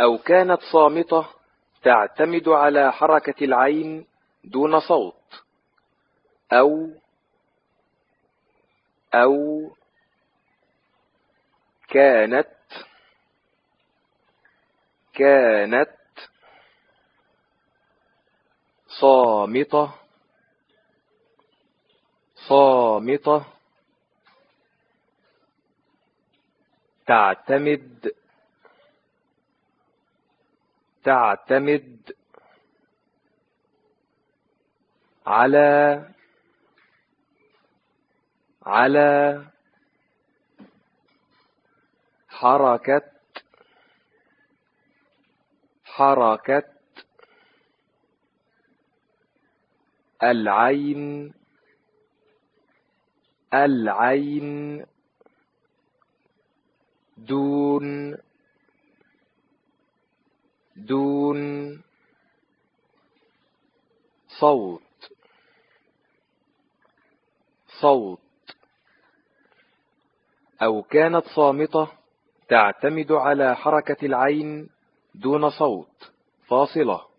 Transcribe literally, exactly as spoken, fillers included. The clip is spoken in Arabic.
أو كانت صامتة تعتمد على حركة العين دون صوت. أو أو كانت كانت صامتة صامتة تعتمد تعتمد على على حركة حركة العين العين دون دون صوت صوت. أو كانت صامتة تعتمد على حركة العين دون صوت فاصلة.